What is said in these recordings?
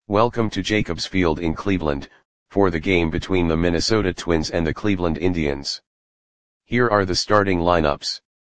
Welcome to Jacobs Field in Cleveland, for the game between the Minnesota Twins and the Cleveland Indians. Here are the starting lineups.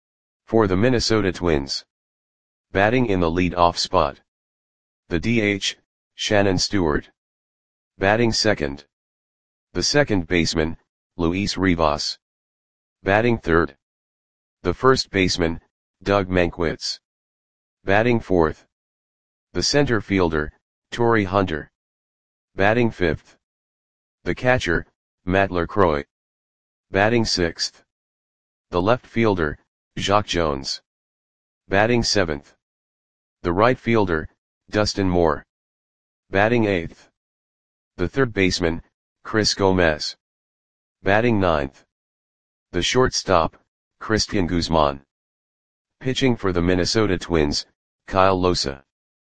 For the Minnesota Twins. Batting in the lead-off spot. The DH, Shannon Stewart. Batting second. The second baseman, Luis Rivas. Batting third. The first baseman, Doug Mankiewicz. Batting fourth. The center fielder, Torii Hunter. Batting fifth. The catcher, Matt LaCroix. Batting sixth. The left fielder, Jacque Jones. Batting seventh. The right fielder, Dustin Moore. Batting eighth. The third baseman, Chris Gomez. Batting ninth. The shortstop, Cristian Guzman. Pitching for the Minnesota Twins, Kyle Lohse.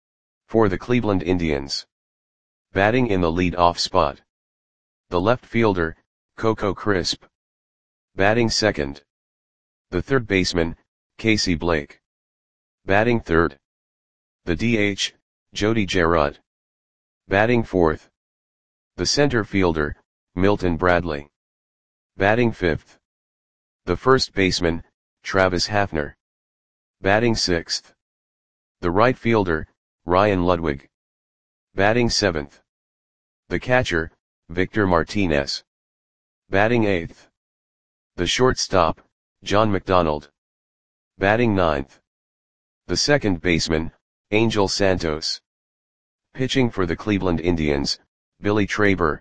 For the Cleveland Indians. Batting in the lead-off spot. The left fielder, Coco Crisp. Batting second. The third baseman, Casey Blake. Batting third. The DH, Jody Gerard. Batting fourth. The center fielder, Milton Bradley. Batting fifth. The first baseman, Travis Hafner. Batting sixth. The right fielder, Ryan Ludwig. Batting seventh. The catcher, Victor Martinez. Batting eighth. The shortstop, John McDonald. Batting ninth. The second baseman, Angel Santos. Pitching for the Cleveland Indians, Billy Traber.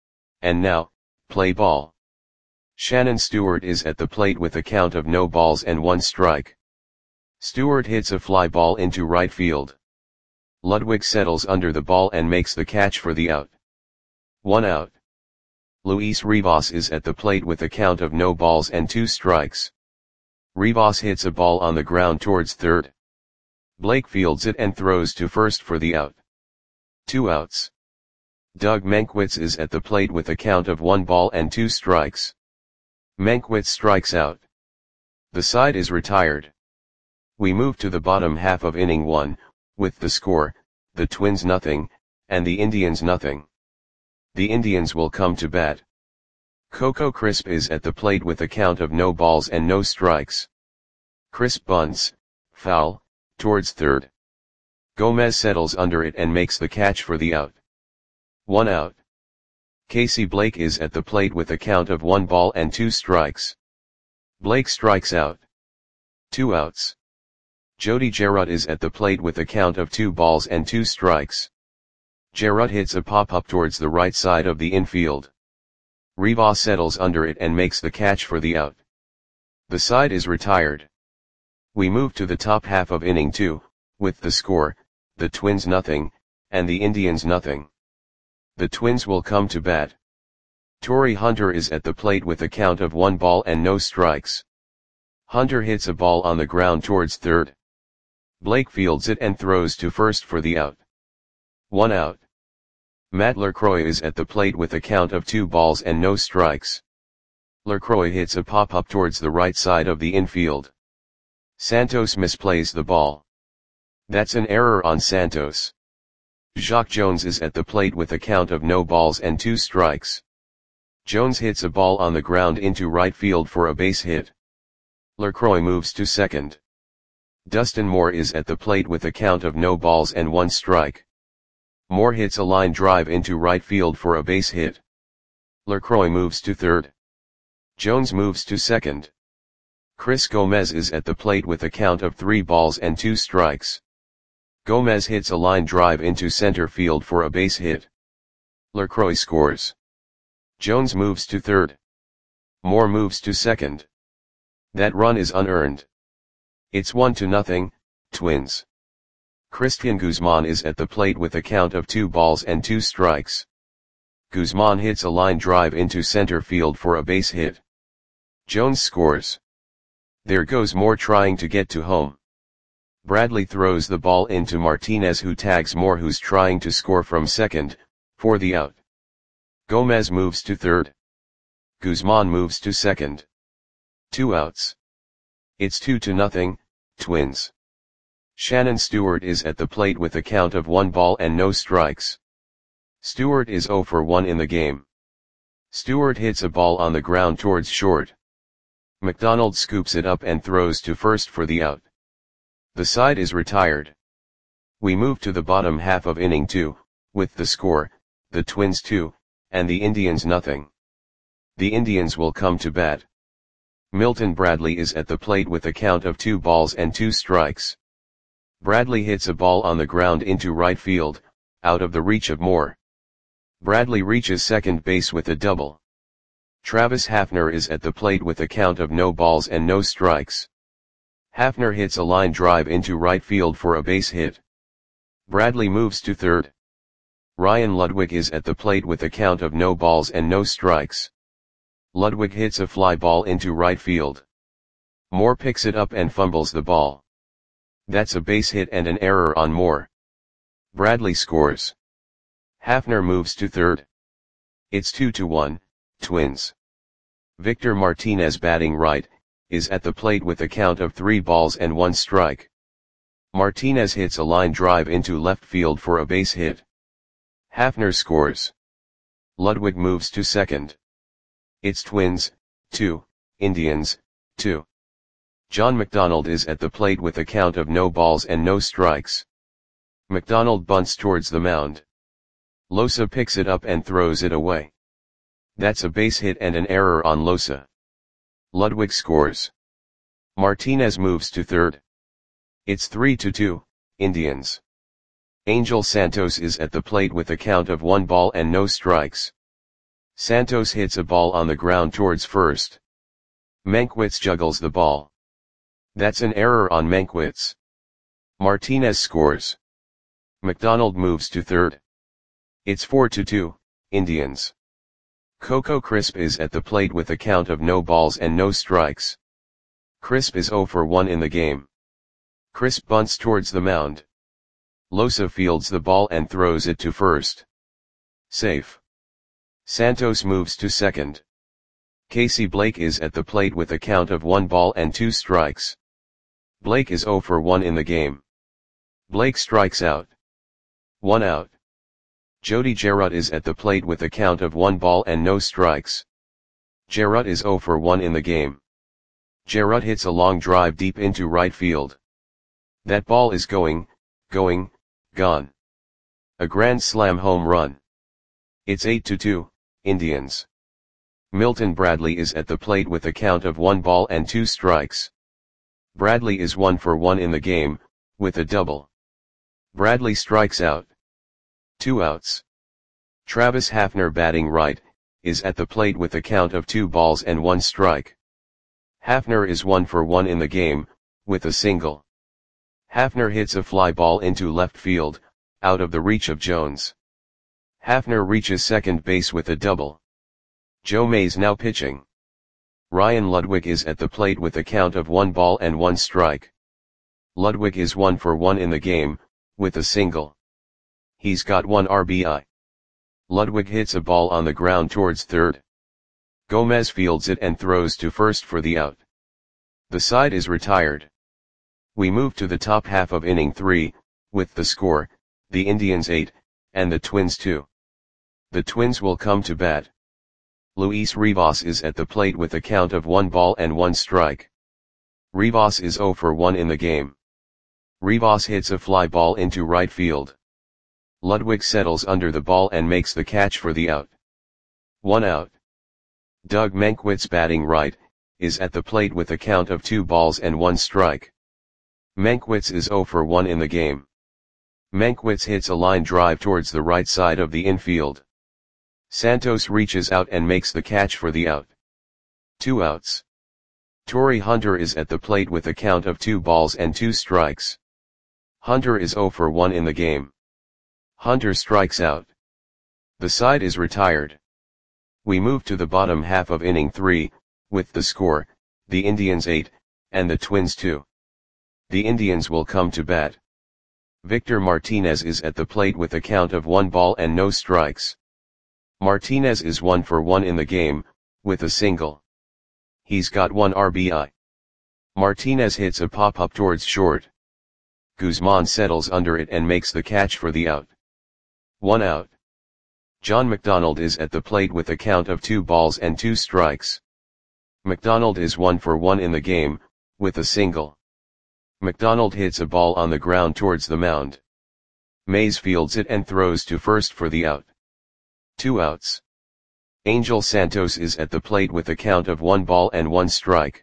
And now, play ball. Shannon Stewart is at the plate with a count of no balls and 1 strike. Stewart hits a fly ball into right field. Ludwig settles under the ball and makes the catch for the out. 1 out. Luis Rivas is at the plate with a count of no balls and 2 strikes. Rivas hits a ball on the ground towards third. Blake fields it and throws to first for the out. 2 outs. Doug Mankiewicz is at the plate with a count of 1 ball and 2 strikes. Mankiewicz strikes out. The side is retired. We move to the bottom half of inning 1, with the score, the Twins nothing, and the Indians nothing. The Indians will come to bat. Coco Crisp is at the plate with a count of no balls and no strikes. Crisp bunts, foul, towards third. Gomez settles under it and makes the catch for the out. 1 out. Casey Blake is at the plate with a count of 1 ball and 2 strikes. Blake strikes out. 2 outs. Jody Gerard is at the plate with a count of 2 balls and 2 strikes. Gerard hits a pop-up towards the right side of the infield. Rivas settles under it and makes the catch for the out. The side is retired. We move to the top half of inning 2, with the score, the Twins nothing, and the Indians nothing. The Twins will come to bat. Torii Hunter is at the plate with a count of 1 ball and no strikes. Hunter hits a ball on the ground towards third. Blake fields it and throws to first for the out. 1 out. Matt LaCroix is at the plate with a count of 2 balls and no strikes. LaCroix hits a pop-up towards the right side of the infield. Santos misplays the ball. That's an error on Santos. Jacque Jones is at the plate with a count of no balls and 2 strikes. Jones hits a ball on the ground into right field for a base hit. LaCroix moves to second. Dustin Moore is at the plate with a count of no balls and 1 strike. Moore hits a line drive into right field for a base hit. LaCroix moves to third. Jones moves to second. Chris Gomez is at the plate with a count of 3 balls and 2 strikes. Gomez hits a line drive into center field for a base hit. LaCroix scores. Jones moves to third. Moore moves to second. That run is unearned. It's 1-0, Twins. Cristian Guzman is at the plate with a count of 2 balls and 2 strikes. Guzman hits a line drive into center field for a base hit. Jones scores. There goes Moore trying to get to home. Bradley throws the ball into Martinez, who tags Moore, who's trying to score from second, for the out. Gomez moves to third. Guzman moves to second. 2 outs. It's 2-0, Twins. Shannon Stewart is at the plate with a count of 1 ball and no strikes. Stewart is 0 for 1 in the game. Stewart hits a ball on the ground towards short. McDonald scoops it up and throws to first for the out. The side is retired. We move to the bottom half of inning 2, with the score, the Twins 2, and the Indians nothing. The Indians will come to bat. Milton Bradley is at the plate with a count of 2 balls and 2 strikes. Bradley hits a ball on the ground into right field, out of the reach of Moore. Bradley reaches second base with a double. Travis Hafner is at the plate with a count of no balls and no strikes. Hafner hits a line drive into right field for a base hit. Bradley moves to third. Ryan Ludwig is at the plate with a count of no balls and no strikes. Ludwig hits a fly ball into right field. Moore picks it up and fumbles the ball. That's a base hit and an error on Moore. Bradley scores. Hafner moves to third. It's 2-1, Twins. Victor Martinez, batting right, is at the plate with a count of 3 balls and 1 strike. Martinez hits a line drive into left field for a base hit. Hafner scores. Ludwig moves to second. It's Twins, 2, Indians, 2. John McDonald is at the plate with a count of no balls and no strikes. McDonald bunts towards the mound. Losa picks it up and throws it away. That's a base hit and an error on Losa. Ludwig scores. Martinez moves to third. It's 3-2, Indians. Angel Santos is at the plate with a count of 1 ball and no strikes. Santos hits a ball on the ground towards first. Mankiewicz juggles the ball. That's an error on Mankiewicz. Martinez scores. McDonald moves to third. It's 4-2, Indians. Coco Crisp is at the plate with a count of no balls and no strikes. Crisp is 0 for 1 in the game. Crisp bunts towards the mound. Losa fields the ball and throws it to first. Safe. Santos moves to second. Casey Blake is at the plate with a count of 1 ball and 2 strikes. Blake is 0 for 1 in the game. Blake strikes out. 1 out. Jody Jarrett is at the plate with a count of 1 ball and no strikes. Jarrett is 0 for 1 in the game. Jarrett hits a long drive deep into right field. That ball is gone. A grand slam home run. It's 8-2, Indians. Milton Bradley is at the plate with a count of 1 ball and 2 strikes. Bradley is 1 for 1 in the game, with a double. Bradley strikes out. 2 outs. Travis Hafner, batting right, is at the plate with a count of 2 balls and 1 strike. Hafner is 1 for 1 in the game, with a single. Hafner hits a fly ball into left field, out of the reach of Jones. Hafner reaches second base with a double. Joe Mays now pitching. Ryan Ludwig is at the plate with a count of 1 ball and 1 strike. Ludwig is 1 for 1 in the game, with a single. He's got 1 RBI. Ludwig hits a ball on the ground towards third. Gomez fields it and throws to first for the out. The side is retired. We move to the top half of inning 3, with the score, the Indians 8, and the Twins 2. The Twins will come to bat. Luis Rivas is at the plate with a count of 1 ball and 1 strike. Rivas is 0 for 1 in the game. Rivas hits a fly ball into right field. Ludwig settles under the ball and makes the catch for the out. 1 out. Doug Mankiewicz, batting right, is at the plate with a count of 2 balls and 1 strike. Mankiewicz is 0 for 1 in the game. Mankiewicz hits a line drive towards the right side of the infield. Santos reaches out and makes the catch for the out. 2 outs. Torrey Hunter is at the plate with a count of 2 balls and 2 strikes. Hunter is 0 for 1 in the game. Hunter strikes out. The side is retired. We move to the bottom half of inning 3, with the score, the Indians 8, and the Twins 2. The Indians will come to bat. Victor Martinez is at the plate with a count of 1 ball and no strikes. Martinez is 1 for 1 in the game, with a single. He's got 1 RBI. Martinez hits a pop-up towards short. Guzman settles under it and makes the catch for the out. 1 out. John McDonald is at the plate with a count of 2 balls and 2 strikes. McDonald is 1 for 1 in the game, with a single. McDonald hits a ball on the ground towards the mound. Mays fields it and throws to first for the out. 2 outs. Angel Santos is at the plate with a count of 1 ball and 1 strike.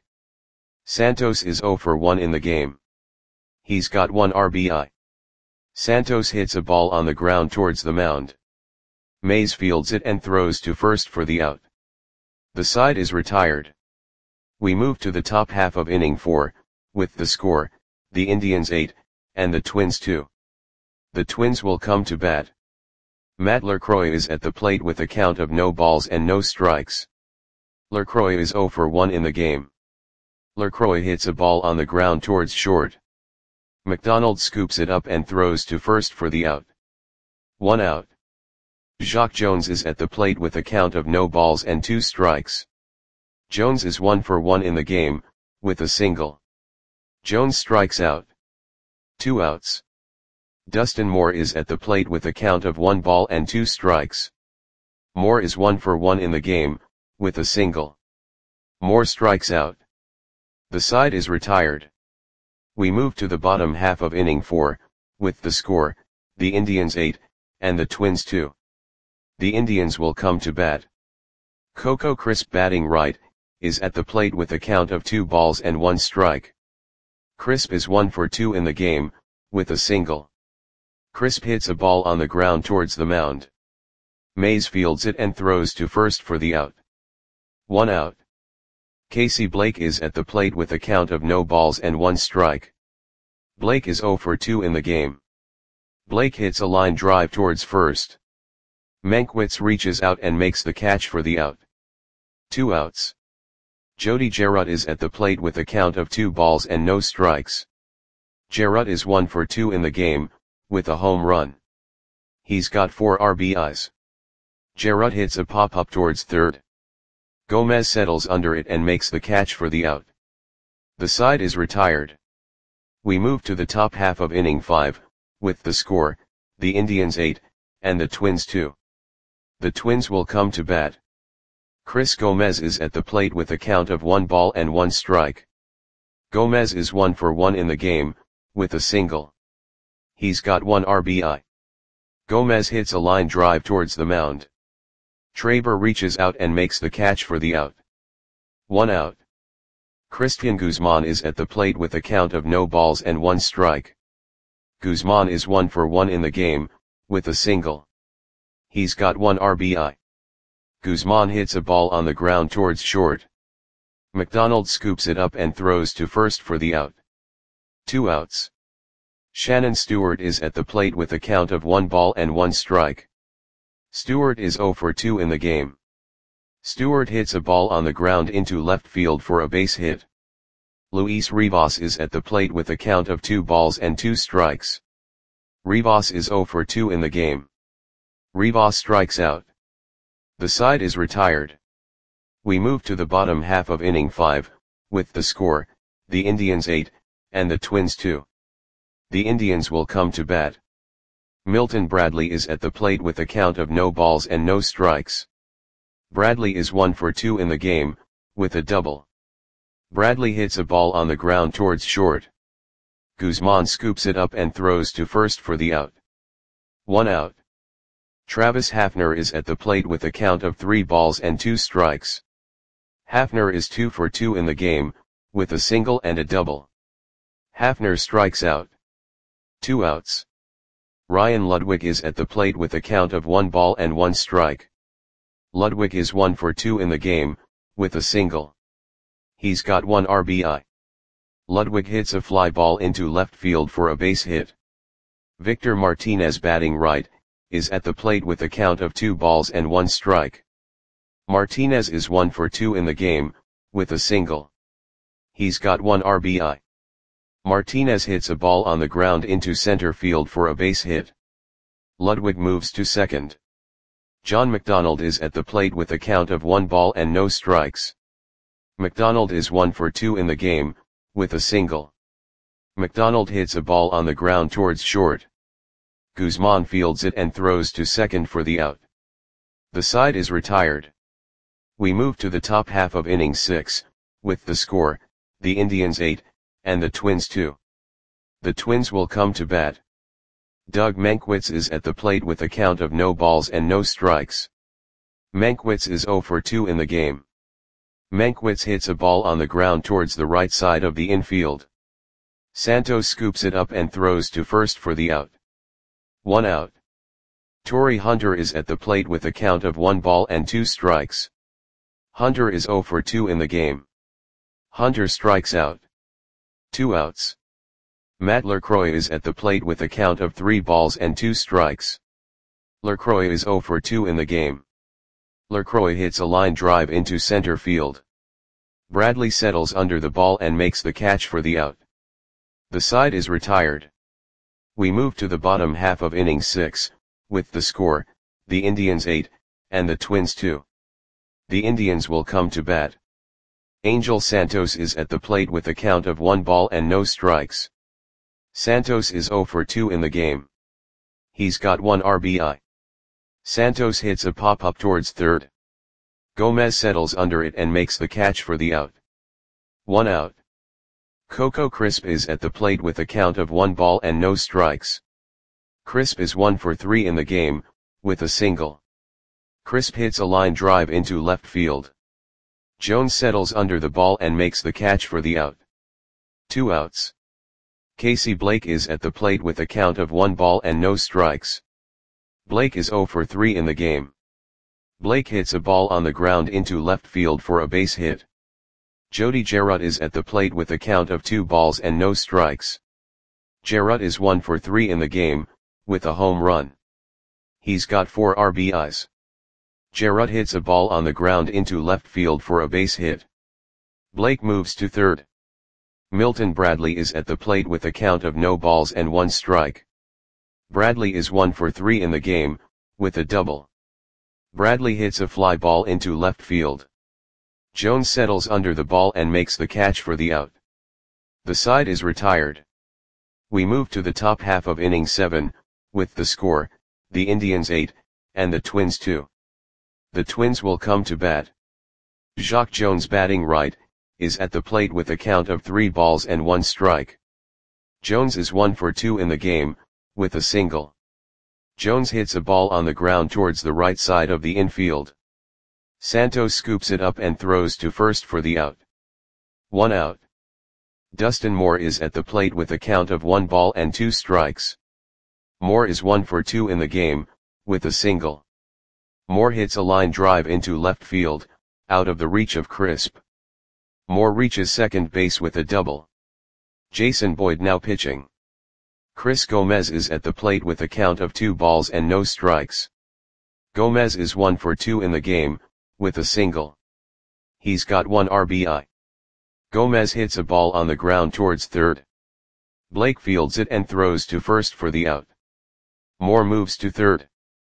Santos is 0 for 1 in the game. He's got 1 RBI. Santos hits a ball on the ground towards the mound. Mays fields it and throws to first for the out. The side is retired. We move to the top half of inning 4, with the score, the Indians 8, and the Twins 2. The Twins will come to bat. Matt LaCroix is at the plate with a count of no balls and no strikes. LaCroix is 0 for 1 in the game. LaCroix hits a ball on the ground towards short. McDonald scoops it up and throws to first for the out. 1 out. Jacque Jones is at the plate with a count of no balls and 2 strikes. Jones is 1 for 1 in the game, with a single. Jones strikes out. 2 outs. Dustin Moore is at the plate with a count of 1 ball and 2 strikes. Moore is 1 for 1 in the game, with a single. Moore strikes out. The side is retired. We move to the bottom half of inning 4, with the score, the Indians 8, and the Twins 2. The Indians will come to bat. Coco Crisp, batting right, is at the plate with a count of 2 balls and 1 strike. Crisp is 1 for 2 in the game, with a single. Crisp hits a ball on the ground towards the mound. Mays fields it and throws to first for the out. 1 out. Casey Blake is at the plate with a count of no balls and 1 strike. Blake is 0 for 2 in the game. Blake hits a line drive towards first. Mankiewicz reaches out and makes the catch for the out. 2 outs. Jody Gerut is at the plate with a count of 2 balls and no strikes. Gerut is 1 for 2 in the game, with a home run. He's got 4 RBIs. Gerut hits a pop-up towards third. Gomez settles under it and makes the catch for the out. The side is retired. We move to the top half of inning 5, with the score, the Indians 8, and the Twins 2. The Twins will come to bat. Chris Gomez is at the plate with a count of 1 ball and 1 strike. Gomez is 1 for 1 in the game, with a single. He's got 1 RBI. Gomez hits a line drive towards the mound. Traber reaches out and makes the catch for the out. 1 out. Christian Guzman is at the plate with a count of no balls and 1 strike. Guzman is 1 for 1 in the game, with a single. He's got 1 RBI. Guzman hits a ball on the ground towards short. McDonald scoops it up and throws to first for the out. 2 outs. Shannon Stewart is at the plate with a count of 1 ball and 1 strike. Stewart is 0 for 2 in the game. Stewart hits a ball on the ground into left field for a base hit. Luis Rivas is at the plate with a count of 2 balls and 2 strikes. Rivas is 0 for 2 in the game. Rivas strikes out. The side is retired. We move to the bottom half of inning 5, with the score, the Indians 8, and the Twins 2. The Indians will come to bat. Milton Bradley is at the plate with a count of no balls and no strikes. Bradley is 1 for 2 in the game, with a double. Bradley hits a ball on the ground towards short. Guzman scoops it up and throws to first for the out. 1 out. Travis Hafner is at the plate with a count of 3 balls and 2 strikes. Hafner is 2 for 2 in the game, with a single and a double. Hafner strikes out. 2 outs. Ryan Ludwig is at the plate with a count of 1 ball and 1 strike. Ludwig is 1 for 2 in the game, with a single. He's got 1 RBI. Ludwig hits a fly ball into left field for a base hit. Victor Martinez, batting right, is at the plate with a count of 2 balls and 1 strike. Martinez is 1 for 2 in the game, with a single. He's got 1 RBI. Martinez hits a ball on the ground into center field for a base hit. Ludwig moves to second. John McDonald is at the plate with a count of 1 ball and no strikes. McDonald is 1 for 2 in the game, with a single. McDonald hits a ball on the ground towards short. Guzman fields it and throws to second for the out. The side is retired. We move to the top half of innings 6, with the score, the Indians 8, and the Twins 2. The Twins will come to bat. Doug Mankiewicz is at the plate with a count of no balls and no strikes. Mankiewicz is 0 for 2 in the game. Mankiewicz hits a ball on the ground towards the right side of the infield. Santos scoops it up and throws to first for the out. 1 out. Torii Hunter is at the plate with a count of 1 ball and 2 strikes. Hunter is 0 for 2 in the game. Hunter strikes out. 2 outs. Matt LaCroix is at the plate with a count of 3 balls and 2 strikes. LaCroix is 0 for 2 in the game. LaCroix hits a line drive into center field. Bradley settles under the ball and makes the catch for the out. The side is retired. We move to the bottom half of inning 6, with the score, the Indians 8, and the Twins 2. The Indians will come to bat. Angel Santos is at the plate with a count of 1 ball and no strikes. Santos is 0 for 2 in the game. He's got 1 RBI. Santos hits a pop-up towards third. Gomez settles under it and makes the catch for the out. 1 out. Coco Crisp is at the plate with a count of 1 ball and no strikes. Crisp is 1 for 3 in the game, with a single. Crisp hits a line drive into left field. Jones settles under the ball and makes the catch for the out. 2 outs. Casey Blake is at the plate with a count of 1 ball and no strikes. Blake is 0 for 3 in the game. Blake hits a ball on the ground into left field for a base hit. Jody Jarrett is at the plate with a count of 2 balls and no strikes. Jarrett is 1 for 3 in the game, with a home run. He's got 4 RBIs. Jarrett hits a ball on the ground into left field for a base hit. Blake moves to third. Milton Bradley is at the plate with a count of no balls and 1 strike. Bradley is 1 for 3 in the game, with a double. Bradley hits a fly ball into left field. Jones settles under the ball and makes the catch for the out. The side is retired. We move to the top half of inning 7, with the score, the Indians 8, and the Twins 2. The Twins will come to bat. Jacque Jones, batting right, is at the plate with a count of 3 balls and 1 strike. Jones is 1 for 2 in the game, with a single. Jones hits a ball on the ground towards the right side of the infield. Santos scoops it up and throws to first for the out. 1 out. Dustin Moore is at the plate with a count of 1 ball and 2 strikes. Moore is 1 for 2 in the game, with a single. Moore hits a line drive into left field, out of the reach of Crisp. Moore reaches second base with a double. Jason Boyd now pitching. Chris Gomez is at the plate with a count of 2 balls and no strikes. Gomez is 1 for 2 in the game, with a single. He's got 1 RBI. Gomez hits a ball on the ground towards third. Blake fields it and throws to first for the out. Moore moves to third.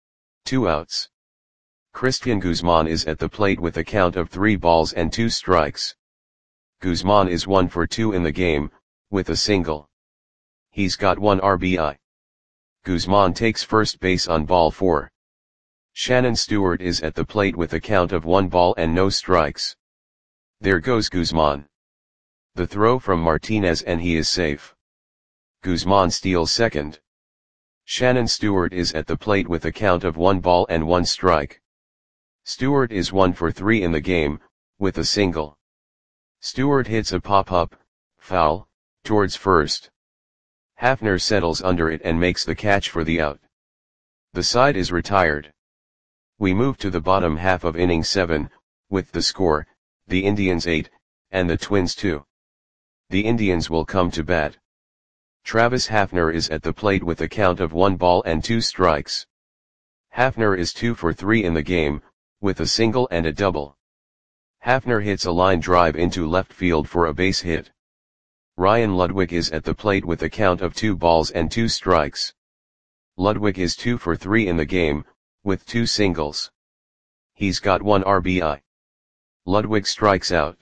2 outs. Christian Guzman is at the plate with a count of 3 balls and 2 strikes. Guzman is 1 for 2 in the game, with a single. He's got 1 RBI. Guzman takes first base on ball 4. Shannon Stewart is at the plate with a count of 1 ball and no strikes. There goes Guzman. The throw from Martinez and he is safe. Guzman steals second. Shannon Stewart is at the plate with a count of 1 ball and 1 strike. Stewart is 1 for 3 in the game, with a single. Stewart hits a pop-up, foul, towards first. Hafner settles under it and makes the catch for the out. The side is retired. We move to the bottom half of inning 7, with the score, the Indians 8, and the Twins 2. The Indians will come to bat. Travis Hafner is at the plate with a count of 1 ball and 2 strikes. Hafner is 2 for 3 in the game, with a single and a double. Hafner hits a line drive into left field for a base hit. Ryan Ludwig is at the plate with a count of 2 balls and 2 strikes. Ludwig is 2 for 3 in the game, with 2 singles. He's got 1 RBI. Ludwig strikes out.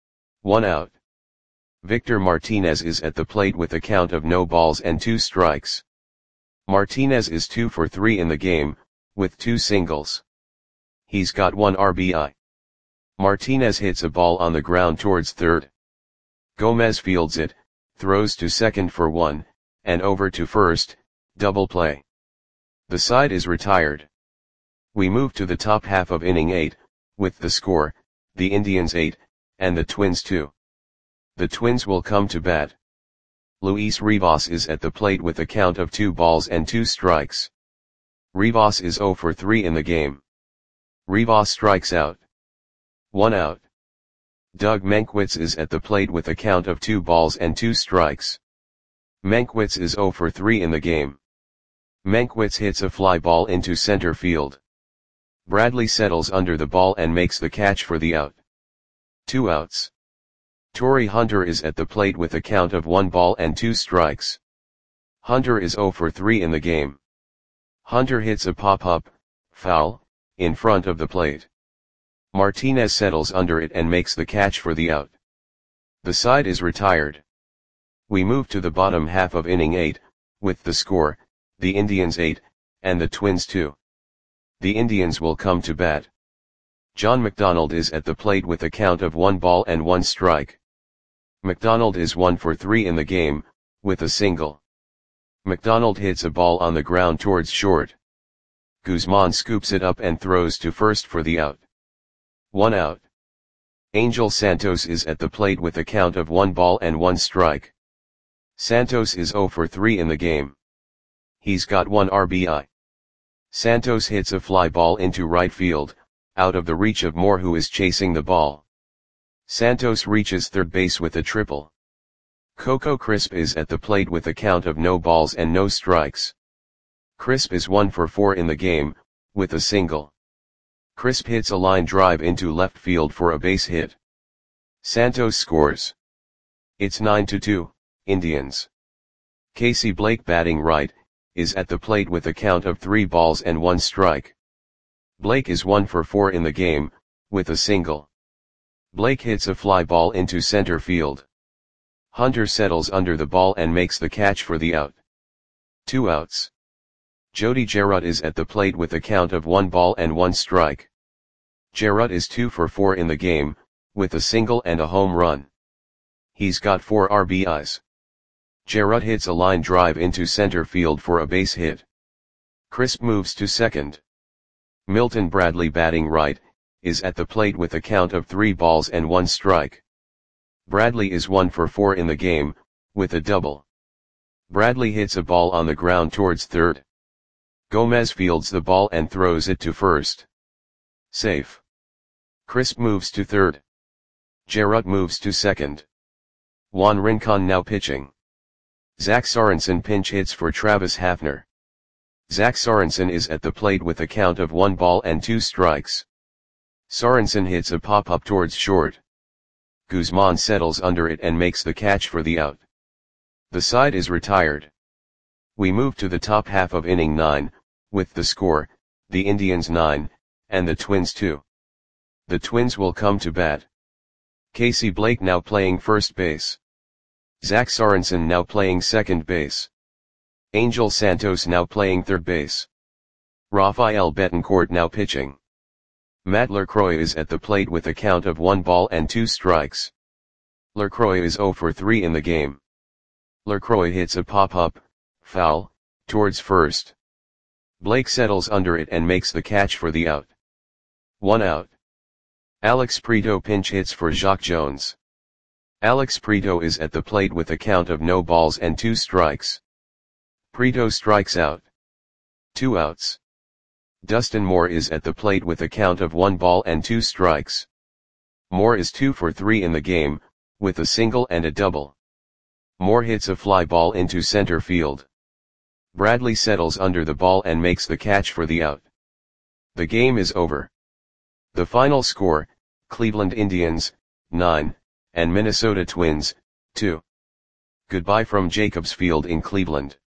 1 out. Victor Martinez is at the plate with a count of no balls and 2 strikes. Martinez is 2 for 3 in the game, with 2 singles. He's got 1 RBI. Martinez hits a ball on the ground towards third. Gomez fields it, throws to second for 1, and over to first, double play. The side is retired. We move to the top half of inning 8, with the score, the Indians 8, and the Twins 2. The Twins will come to bat. Luis Rivas is at the plate with a count of 2 balls and 2 strikes. Rivas is 0 for 3 in the game. Rivas strikes out. 1 out. Doug Mankiewicz is at the plate with a count of 2 balls and 2 strikes. Mankiewicz is 0 for 3 in the game. Mankiewicz hits a fly ball into center field. Bradley settles under the ball and makes the catch for the out. 2 outs. Torrey Hunter is at the plate with a count of 1 ball and 2 strikes. Hunter is 0 for 3 in the game. Hunter hits a pop-up, foul, in front of the plate. Martinez settles under it and makes the catch for the out. The side is retired. We move to the bottom half of inning 8, with the score, the Indians 8, and the Twins 2. The Indians will come to bat. John McDonald is at the plate with a count of 1 ball and 1 strike. McDonald is 1 for 3 in the game, with a single. McDonald hits a ball on the ground towards short. Guzman scoops it up and throws to first for the out. 1 out. Angel Santos is at the plate with a count of 1 ball and 1 strike. Santos is 0 for 3 in the game. He's got 1 RBI. Santos hits a fly ball into right field, out of the reach of Moore, who is chasing the ball. Santos reaches third base with a triple. Coco Crisp is at the plate with a count of no balls and no strikes. Crisp is 1 for 4 in the game, with a single. Crisp hits a line drive into left field for a base hit. Santos scores. It's 9-2, Indians. Casey Blake, batting right, is at the plate with a count of 3 balls and 1 strike. Blake is 1 for 4 in the game, with a single. Blake hits a fly ball into center field. Hunter settles under the ball and makes the catch for the out. 2 outs. Jody Gerut is at the plate with a count of 1 ball and 1 strike. Gerut is 2 for 4 in the game, with a single and a home run. He's got 4 RBIs. Gerut hits a line drive into center field for a base hit. Crisp moves to second. Milton Bradley, batting right, is at the plate with a count of 3 balls and 1 strike. Bradley is 1 for 4 in the game, with a double. Bradley hits a ball on the ground towards third. Gomez fields the ball and throws it to first. Safe. Crisp moves to third. Gerut moves to second. Juan Rincon now pitching. Zach Sorensen pinch hits for Travis Hafner. Zach Sorensen is at the plate with a count of 1 ball and 2 strikes. Sorensen hits a pop-up towards short. Guzman settles under it and makes the catch for the out. The side is retired. We move to the top half of inning 9, with the score, the Indians 9, and the Twins 2. The Twins will come to bat. Casey Blake now playing first base. Zach Sorensen now playing second base. Angel Santos now playing third base. Rafael Betancourt now pitching. Matt LaCroix is at the plate with a count of 1 ball and 2 strikes. LaCroix is 0 for 3 in the game. LaCroix hits a pop-up, foul, towards first. Blake settles under it and makes the catch for the out. 1 out. Alex Prieto pinch hits for Jacque Jones. Alex Prieto is at the plate with a count of no balls and 2 strikes. Prieto strikes out. 2 outs. Dustin Moore is at the plate with a count of 1 ball and 2 strikes. Moore is 2 for 3 in the game, with a single and a double. Moore hits a fly ball into center field. Bradley settles under the ball and makes the catch for the out. The game is over. The final score, Cleveland Indians, 9, and Minnesota Twins, 2. Goodbye from Jacobs Field in Cleveland.